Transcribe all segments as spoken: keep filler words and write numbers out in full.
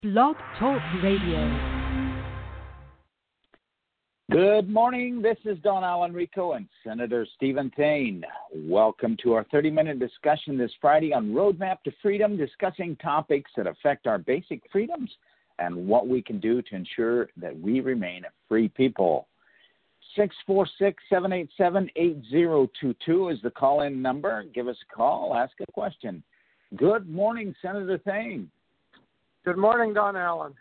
Blog Talk Radio. Good morning. This is Don Allen Rico and Senator Stephen Thane. Welcome to our thirty-minute discussion this Friday on Roadmap to Freedom, discussing topics that affect our basic freedoms and what we can do to ensure that we remain a free people. six four six, seven eight seven, eight zero two two is the call-in number. Give us a call. Ask a question. Good morning, Senator Thane. Good morning, Don Allen.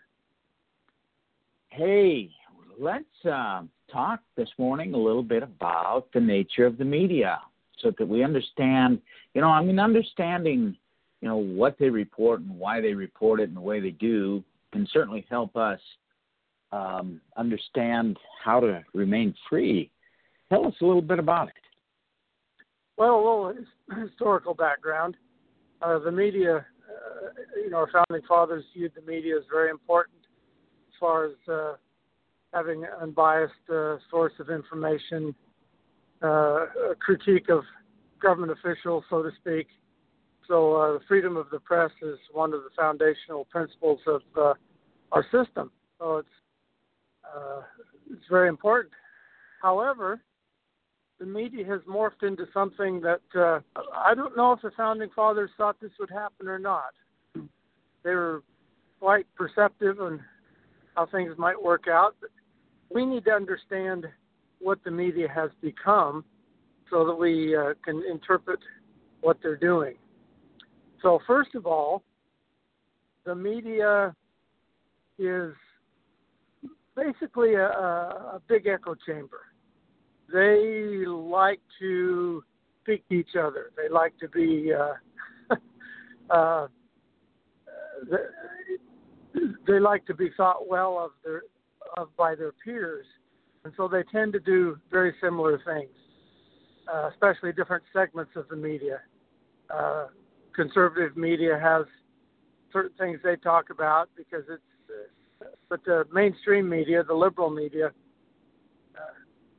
Hey, let's uh, talk this morning a little bit about the nature of the media so that we understand, you know, I mean, understanding, you know, what they report and why they report it and the way they do can certainly help us um, understand how to remain free. Tell us a little bit about it. Well, a little historical background. Uh, the media, uh, you know, our founding fathers viewed the media as very important as far as uh, having an unbiased uh, source of information, uh, a critique of government officials, so to speak. So uh, the freedom of the press is one of the foundational principles of uh, our system. So it's uh, it's very important. However, the media has morphed into something that uh, I don't know if the founding fathers thought this would happen or not. They were quite perceptive on how things might work out, but we need to understand what the media has become so that we uh, can interpret what they're doing. So first of all, the media is basically a, a big echo chamber. They like to speak to each other. They like to be, uh, uh, they, they like to be thought well of their, of by their peers, and so they tend to do very similar things, uh, especially different segments of the media. Uh, conservative media has certain things they talk about because it's, uh, but the mainstream media, the liberal media, uh,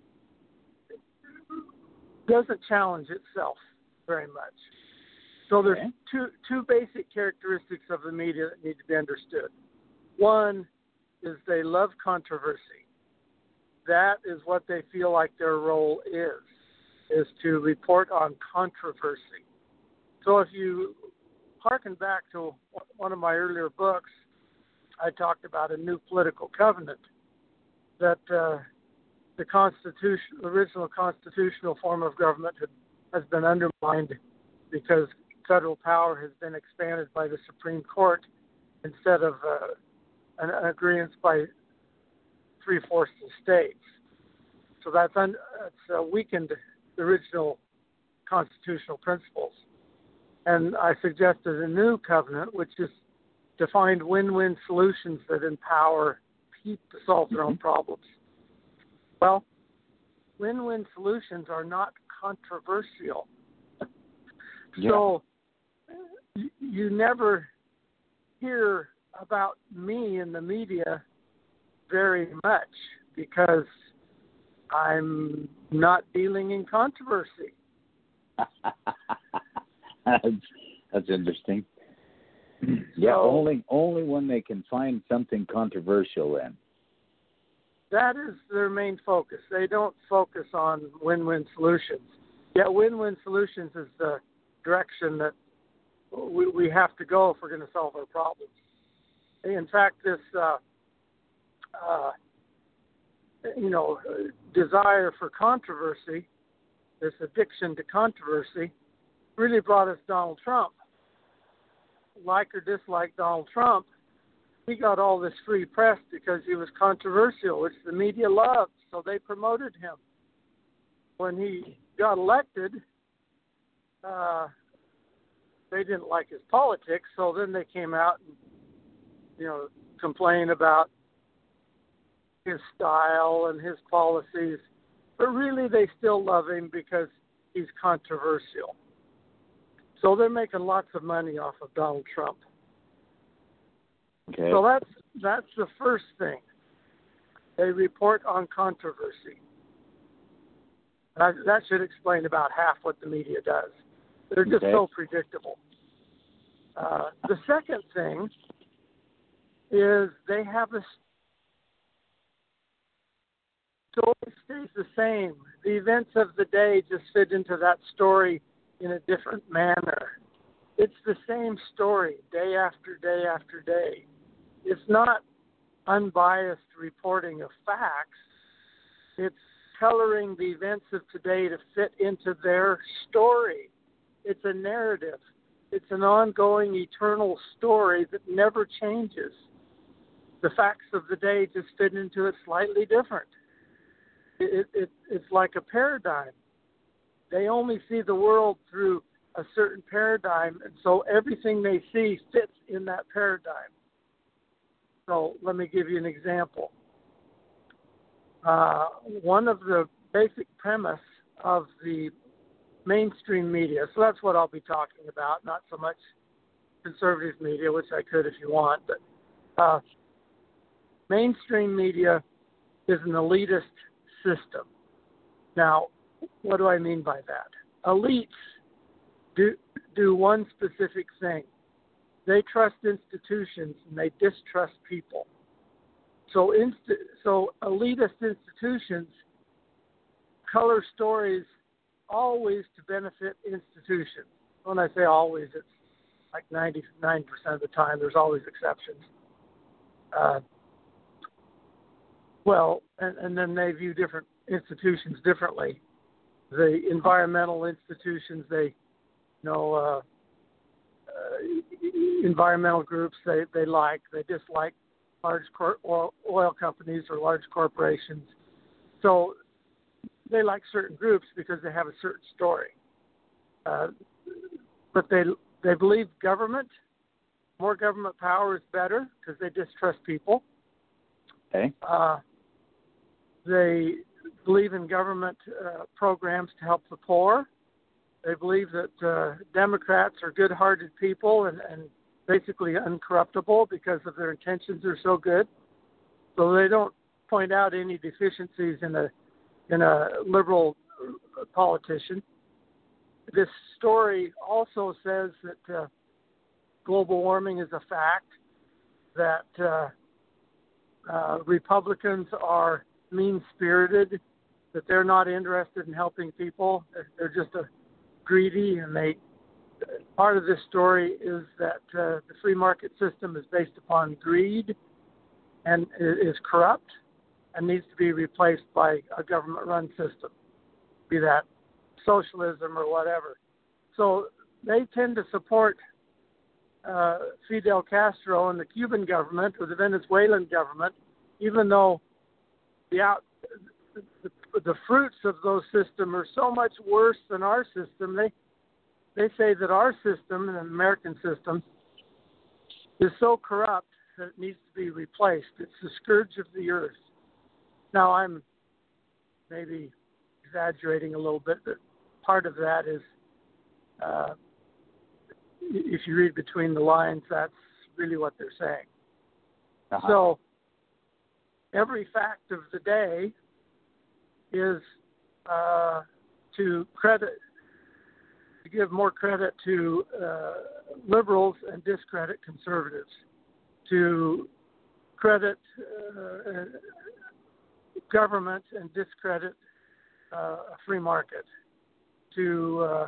doesn't challenge itself very much. So there's Okay. two two basic characteristics of the media that need to be understood. One is they love controversy. That is what they feel like their role is, is to report on controversy. So if you harken back to one of my earlier books, I talked about a new political covenant that uh, the Constitution, the original constitutional form of government had, has been undermined because federal power has been expanded by the Supreme Court instead of uh, an, an agreement by three-fourths of states. So that's, un, that's uh, weakened the original constitutional principles. And I suggested a new covenant, which is to find win-win solutions that empower people to solve their own problems. Well, win-win solutions are not controversial. Yeah. So y- you never hear about me in the media very much because I'm not dealing in controversy. that's, that's interesting. Yeah, So, only only when they can find something controversial in. that is their main focus. They don't focus on win-win solutions. Yeah, win-win solutions is the direction that we, we have to go if we're going to solve our problems. In fact, this, uh, uh, you know, desire for controversy, this addiction to controversy, really brought us Donald Trump. Like or dislike Donald Trump, he got all this free press because he was controversial, which the media loved, so they promoted him. When he got elected, uh, they didn't like his politics, so then they came out and, you know, complain about his style and his policies. But really, they still love him because he's controversial. So they're making lots of money off of Donald Trump. Okay. So that's that's the first thing. They report on controversy. That, that should explain about half what the media does. They're just Okay. so predictable. Uh, the second thing is they have a story stays the same. The events of the day just fit into that story in a different manner. It's the same story day after day after day. It's not unbiased reporting of facts. It's coloring the events of today to fit into their story. It's a narrative. It's an ongoing, eternal story that never changes. The facts of the day just fit into it slightly different. It, it, it's like a paradigm. They only see the world through a certain paradigm, and so everything they see fits in that paradigm. So let me give you an example. Uh, one of the basic premise of the mainstream media, so that's what I'll be talking about, not so much conservative media, which I could if you want, but uh, mainstream media is an elitist system. Now, what do I mean by that? Elites do, do one specific thing. They trust institutions and they distrust people. So, inst- so elitist institutions color stories always to benefit institutions. When I say always, it's like ninety-nine percent of the time. There's always exceptions. Uh, well, and, and then they view different institutions differently. The environmental institutions, they, you know, uh, uh, environmental groups, they, they like, they dislike large cor- oil, oil companies or large corporations. So they like certain groups because they have a certain story. Uh, but they they believe government, more government power is better because they distrust people. Okay. Uh, they believe in government uh, programs to help the poor. They believe that uh, Democrats are good-hearted people and, and basically uncorruptible because of their intentions are so good. So they don't point out any deficiencies in a in a liberal politician. This story also says that uh, global warming is a fact, that uh, uh, Republicans are mean-spirited, that they're not interested in helping people. They're, they're just a greedy, and they. Part of this story is that uh, the free market system is based upon greed and is corrupt and needs to be replaced by a government-run system, be that socialism or whatever. So they tend to support uh, Fidel Castro and the Cuban government or the Venezuelan government, even though the, out, the, the fruits of those systems are so much worse than our system. They they say that our system, the American system, is so corrupt that it needs to be replaced. It's the scourge of the earth. Now, I'm maybe exaggerating a little bit, but part of that is, uh, if you read between the lines, that's really what they're saying. Uh-huh. So, every fact of the day is uh, to credit, to give more credit to uh, liberals and discredit conservatives, to credit uh, government and discredit uh, a free market, to uh,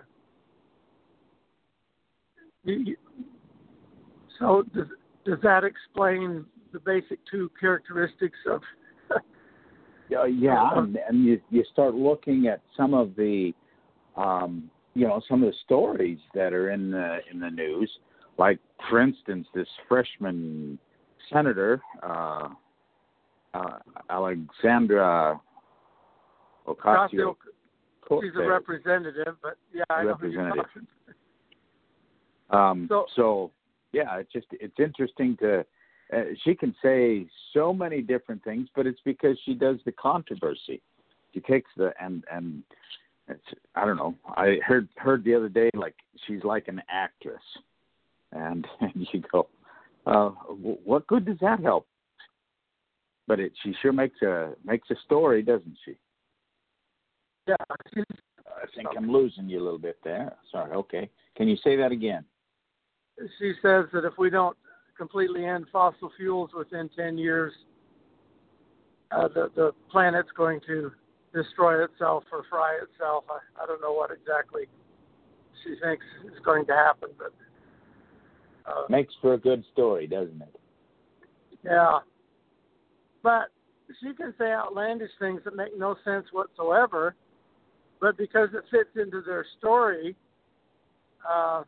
you, so does, does that explain the basic two characteristics of uh, yeah and, and you, you start looking at some of the um, you know some of the stories that are in the in the news, like for instance this freshman senator uh, uh, Alexandra Ocasio. She's a representative, but yeah, I know who you're talking. Um, so, so, yeah, it's just it's interesting to. Uh, she can say so many different things, but it's because she does the controversy. She takes the and and it's I don't know. I heard heard the other day like she's like an actress, and, and you go, uh, what good does that help? But it she sure makes a makes a story, doesn't she? Yeah, I think I'm losing you a little bit there. Sorry. Okay. Can you say that again? She says that if we don't completely end fossil fuels within ten years, uh, the, the planet's going to destroy itself or fry itself. I, I don't know what exactly she thinks is going to happen, but uh, makes for a good story, doesn't it? Yeah, but she can say outlandish things that make no sense whatsoever, but because it fits into their story, uh,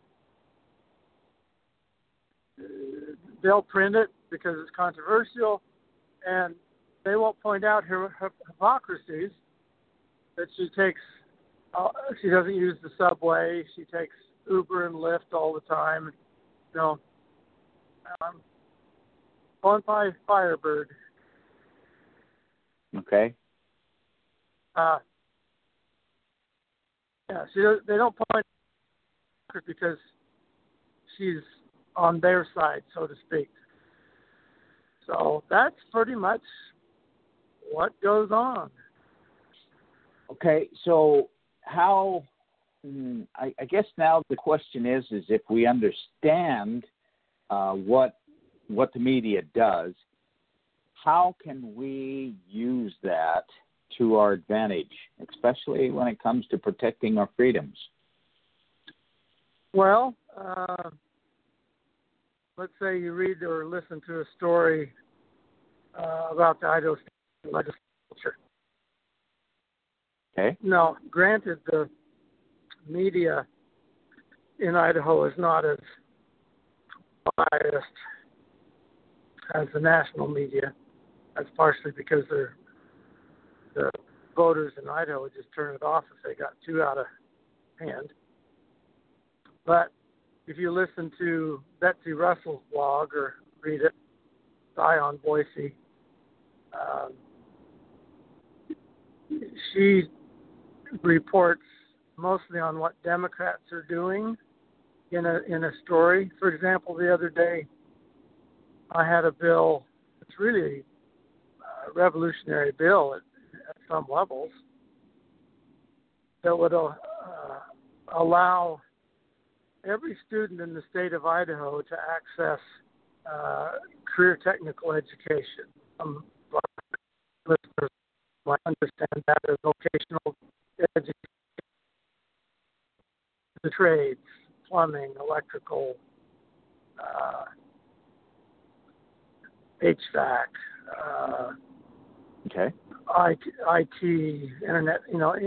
they'll print it because it's controversial, and they won't point out her, her hypocrisies, that she takes, uh, she doesn't use the subway, she takes Uber and Lyft all the time, you know, um, on by Firebird. Okay. Uh, yeah, she, they don't point her because she's on their side, so to speak. So that's pretty much what goes on. Okay, so how, mm, I, I guess now the question is, is if we understand uh, what what the media does, how can we use that to our advantage, especially when it comes to protecting our freedoms? Well, uh, let's say you read or listen to a story uh, about the Idaho State legislature. Okay. Now, granted, the media in Idaho is not as biased as the national media. That's partially because they're, the voters in Idaho would just turn it off if they got too out of hand. But if you listen to Betsy Russell's blog or read it, Eye on Boise, um, she reports mostly on what Democrats are doing in a in a story. For example, the other day, I had a bill. It's really a revolutionary bill at, at some levels that would uh, allow every student in the state of Idaho to access uh, career technical education. Um, listeners might understand that as vocational education, the trades, plumbing, electrical, uh, H V A C, uh, okay. I T, internet, you know,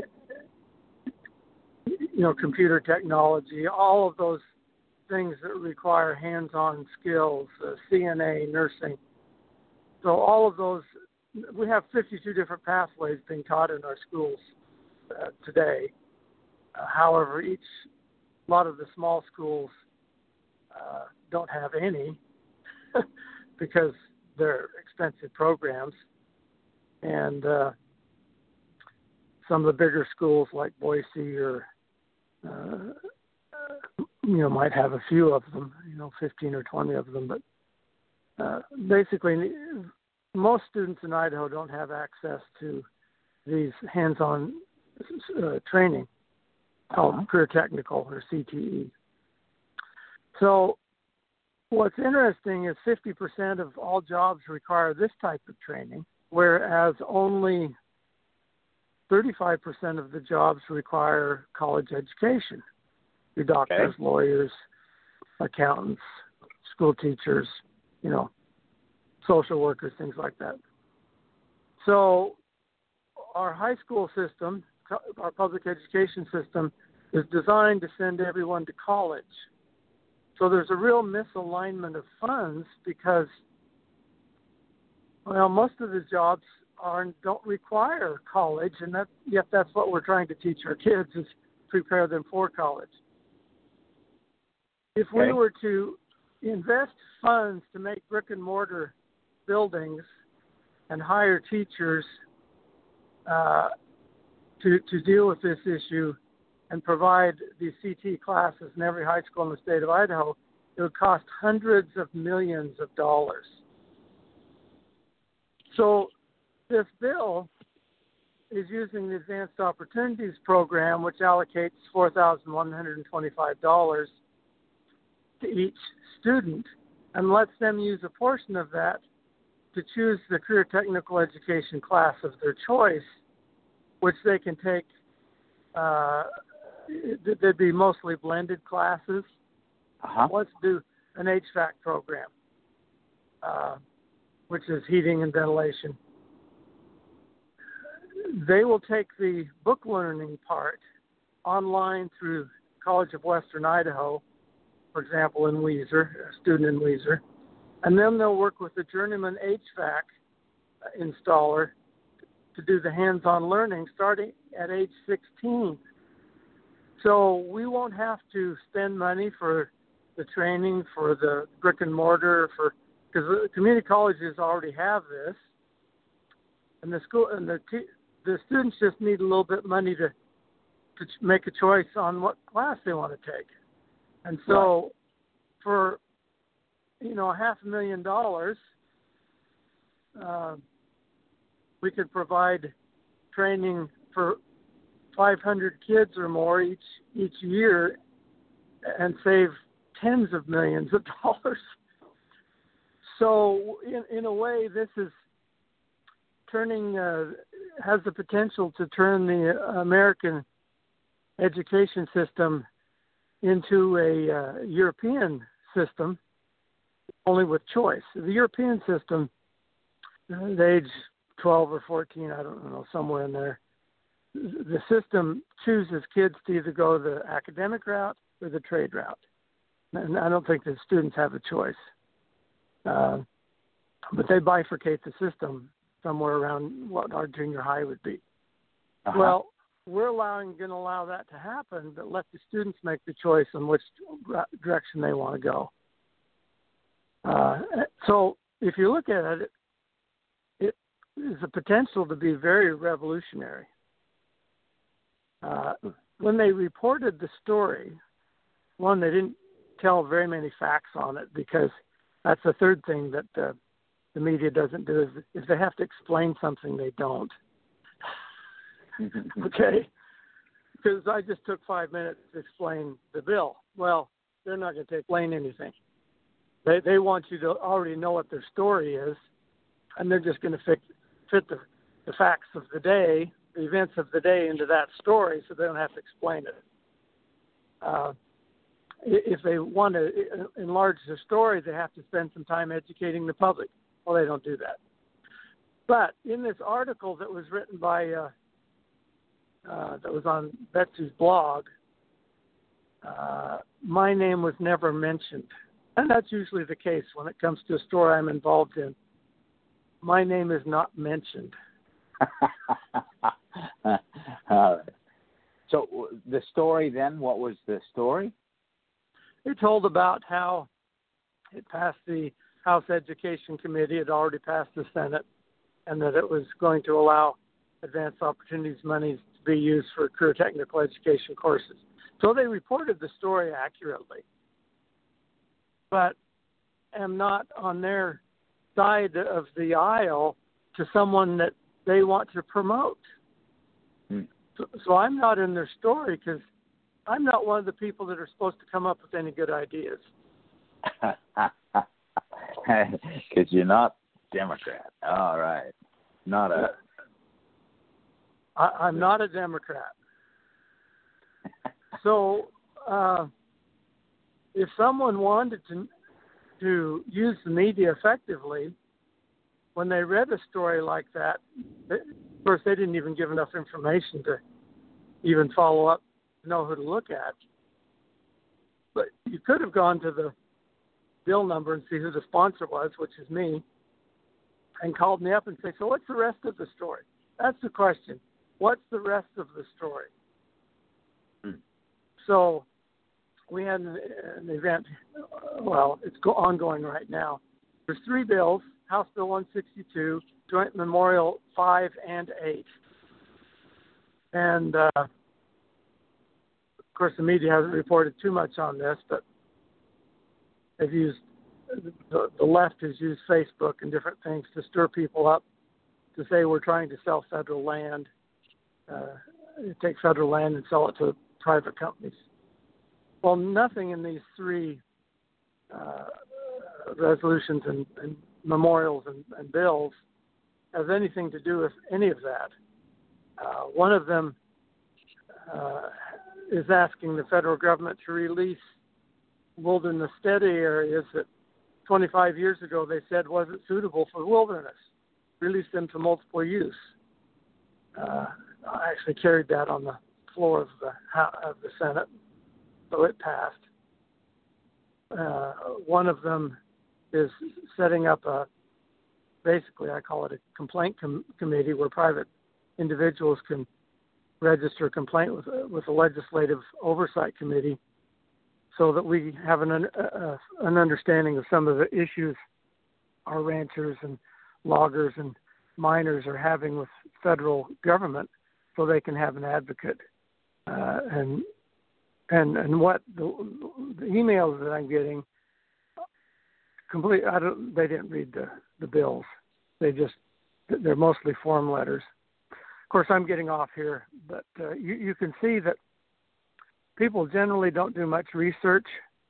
you know, computer technology, all of those things that require hands-on skills, uh, C N A, nursing. So all of those, we have fifty-two different pathways being taught in our schools uh, today. Uh, however, each, a lot of the small schools uh, don't have any because they're expensive programs. And uh, some of the bigger schools like Boise or Uh, you know, might have a few of them, you know, fifteen or twenty of them. But uh, basically, most students in Idaho don't have access to these hands-on uh, training called uh-huh. career technical or C T E. So what's interesting is fifty percent of all jobs require this type of training, whereas only thirty-five percent of the jobs require college education. Your doctors, okay. lawyers, accountants, school teachers, you know, social workers, things like that. So our high school system, our public education system, is designed to send everyone to college. So there's a real misalignment of funds because, well, most of the jobs are don't require college, and that yet that's what we're trying to teach our kids is prepare them for college. If okay. we were to invest funds to make brick and mortar buildings and hire teachers uh, to to deal with this issue and provide these C T classes in every high school in the state of Idaho, it would cost hundreds of millions of dollars. So this bill is using the Advanced Opportunities Program, which allocates four thousand one hundred twenty-five dollars to each student and lets them use a portion of that to choose the career technical education class of their choice, which they can take. Uh, they'd be mostly blended classes. Uh-huh. Let's do an H V A C program, uh, which is heating and ventilation. They will take the book learning part online through College of Western Idaho, for example, in Weiser, a student in Weiser, and then they'll work with the journeyman H V A C installer to do the hands-on learning starting at age sixteen. So we won't have to spend money for the training, for the brick and mortar, for because the community colleges already have this, and the school and the the students just need a little bit of money to to make a choice on what class they want to take. And so, right. for you know half a million dollars, uh, we could provide training for five hundred kids or more each each year, and save tens of millions of dollars. So, in in a way, this is turning uh, has the potential to turn the American education system into a uh, European system, only with choice. The European system, at age twelve or fourteen, I don't know, somewhere in there, the system chooses kids to either go the academic route or the trade route. And I don't think the students have a choice. Uh, but they bifurcate the system somewhere around what our junior high would be. Uh-huh. Well, we're allowing, going to allow that to happen, but let the students make the choice on which direction they want to go. Uh, so if you look at it, it is a potential to be very revolutionary. Uh, when they reported the story, one, they didn't tell very many facts on it, because that's the third thing that the, the media doesn't do, is if they have to explain something, they don't. Okay? Because I just took five minutes to explain the bill. Well, they're not going to explain anything. They they want you to already know what their story is, and they're just going to fit, fit the, the facts of the day, the events of the day into that story, so they don't have to explain it. Uh, if they want to enlarge their story, they have to spend some time educating the public. Well, they don't do that. But in this article that was written by, uh, uh, that was on Betsy's blog, uh, my name was never mentioned. And that's usually the case when it comes to a story I'm involved in. My name is not mentioned. uh, so the story then, what was the story? It told about how it passed the House Education Committee, it already passed the Senate, and that it was going to allow advanced opportunities monies to be used for career technical education courses. So they reported the story accurately, but am not on their side of the aisle to someone that they want to promote. Hmm. So, so I'm not in their story because I'm not one of the people that are supposed to come up with any good ideas. Because you're not Democrat. All right. Not a... I, I'm not a Democrat. So uh, if someone wanted to to use the media effectively, when they read a story like that, they, of course, they didn't even give enough information to even follow up, to know who to look at. But you could have gone to the bill number and see who the sponsor was, which is me, and called me up and say, so what's the rest of the story? That's the question. What's the rest of the story? Hmm. So we had an, an event, well, it's go- ongoing right now. There's three bills, House Bill one sixty-two, Joint Memorial five and eight. And, uh, of course, the media hasn't reported too much on this, but they've used, the, the left has used Facebook and different things to stir people up to say we're trying to sell federal land, uh, take federal land and sell it to private companies. Well, nothing in these three uh, resolutions and, and memorials and, and bills has anything to do with any of that. Uh, one of them uh, is asking the federal government to release wilderness study areas that twenty-five years ago they said wasn't suitable for wilderness. Release them to multiple use. Uh, I actually carried that on the floor of the of the Senate, so it passed. Uh, one of them is setting up a, basically I call it a complaint com- committee where private individuals can register a complaint with with a legislative oversight committee, so that we have an uh, an understanding of some of the issues our ranchers and loggers and miners are having with federal government, so they can have an advocate. Uh, and and and what the, the emails that I'm getting, complete. I don't. They didn't read the, the bills. They just they're mostly form letters. Of course, I'm getting off here, but uh, you you can see that people generally don't do much research.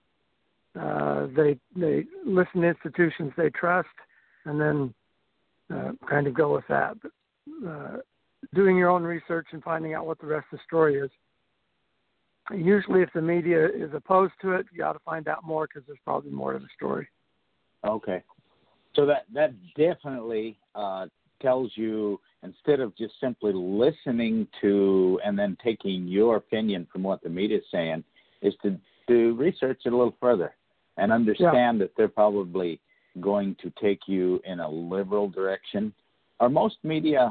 Uh, they they listen to institutions they trust, and then uh, kind of go with that. But uh, doing your own research and finding out what the rest of the story is. Usually, if the media is opposed to it, you got to find out more because there's probably more to the story. Okay, so that that definitely uh, tells you, instead of just simply listening to and then taking your opinion from what the media is saying, is to, to research it a little further and understand yeah. that they're probably going to take you in a liberal direction. Are most media,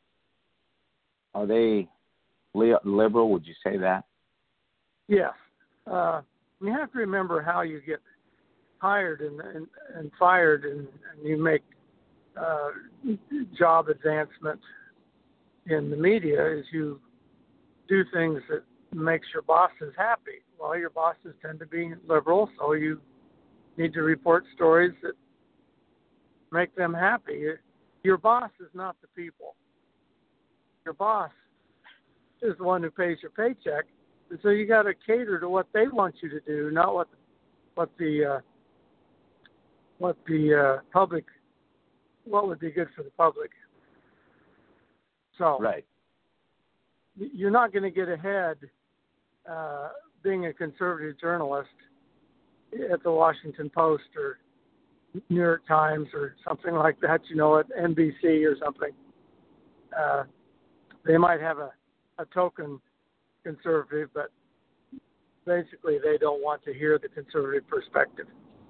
are they liberal? Would you say that? Yes. Uh, you have to remember how you get hired and, and, and fired, and, and you make uh, job advancement in the media is you do things that makes your bosses happy. Well, your bosses tend to be liberal, so you need to report stories that make them happy. Your boss is not the people. Your boss is the one who pays your paycheck, and so you got to cater to what they want you to do, not what what the uh, what the uh, public what would be good for the public. So right. You're not going to get ahead uh, being a conservative journalist at the Washington Post or New York Times or something like that, you know, at N B C or something. Uh, they might have a, a token conservative, but basically they don't want to hear the conservative perspective.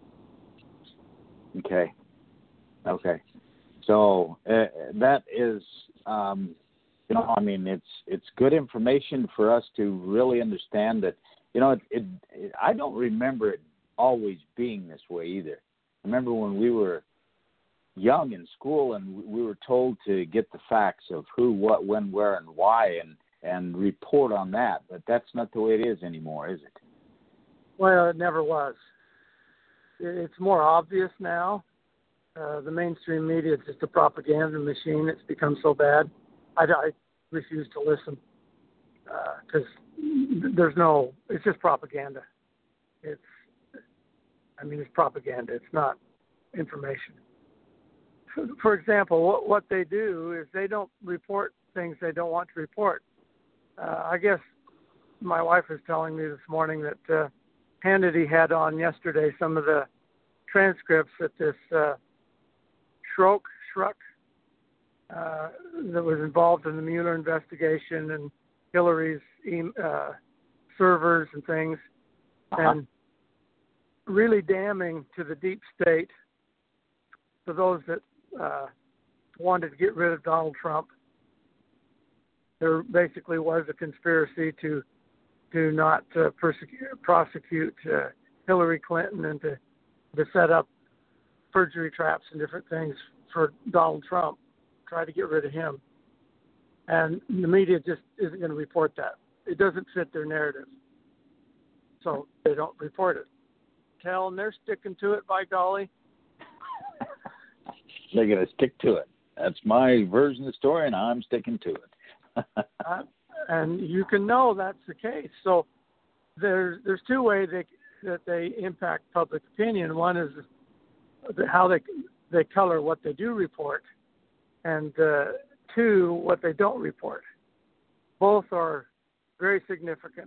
Okay. Okay. So uh, that is, um, you know, I mean, it's it's good information for us to really understand that, you know, it, it, it, I don't remember it always being this way either. I remember when we were young in school and we were told to get the facts of who, what, when, where, and why, and, and report on that. But that's not the way it is anymore, is it? Well, it never was. It's more obvious now. Uh, the mainstream media is just a propaganda machine. It's become so bad. I, I refuse to listen because uh, there's no, it's just propaganda. It's, I mean, it's propaganda. It's not information. For, for example, what, what they do is they don't report things they don't want to report. Uh, I guess my wife was telling me this morning that uh, Hannity had on yesterday some of the transcripts that this uh, Schrock, Schruck, uh, that was involved in the Mueller investigation and Hillary's uh, servers and things, uh-huh. and really damning to the deep state for those that uh, wanted to get rid of Donald Trump. There basically was a conspiracy to to not uh, persecute, prosecute uh, Hillary Clinton and to, to set up perjury traps and different things for Donald Trump, try to get rid of him. And the media just isn't going to report that. It doesn't fit their narrative. So they don't report it. Tell them they're sticking to it, by golly. They're going to stick to it. That's my version of the story, and I'm sticking to it. uh, and you can know that's the case. So there's there's two ways they, that they impact public opinion. One is how they they color what they do report, and uh, two, what they don't report. Both are very significant.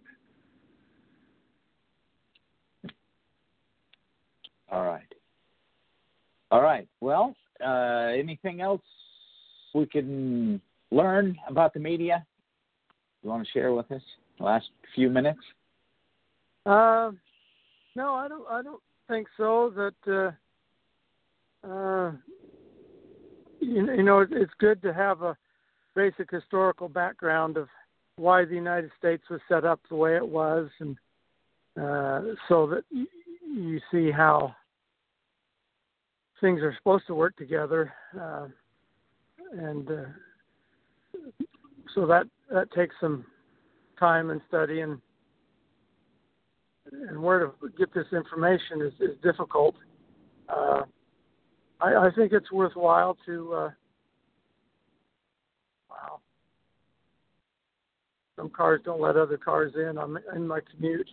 All right. All right. Well, uh, anything else we can learn about the media you want to share with us the last few minutes? Uh, no, I don't. I don't think so. That uh, uh, you, you know, it's good to have a basic historical background of why the United States was set up the way it was, and uh, so that y- you see how things are supposed to work together, uh, and uh, so that that takes some time and study, and and where to get this information is, is difficult. Uh, I, I think it's worthwhile to. Uh, wow. Some cars don't let other cars in on in my commute.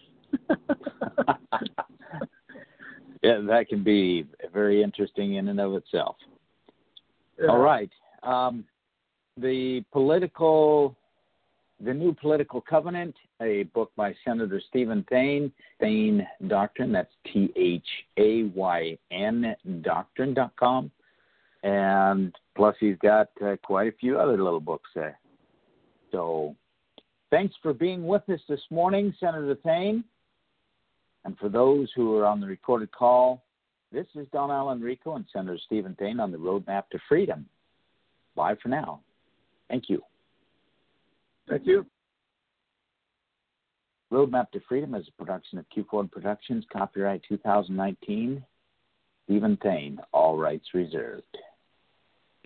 Yeah, that can be very interesting in and of itself. Yeah. All right. Um, the political, the new political covenant, a book by Senator Stephen Thayn, Thayn Doctrine. That's T H A Y N Doctrine dot com, and plus he's got uh, quite a few other little books there. So, thanks for being with us this morning, Senator Thayn. And for those who are on the recorded call, this is Don Alan Rico and Senator Stephen Thayn on the Roadmap to Freedom. Bye for now. Thank you. Thank you. Roadmap to Freedom is a production of Q Ford Productions, copyright two thousand nineteen. Stephen Thayn, all rights reserved.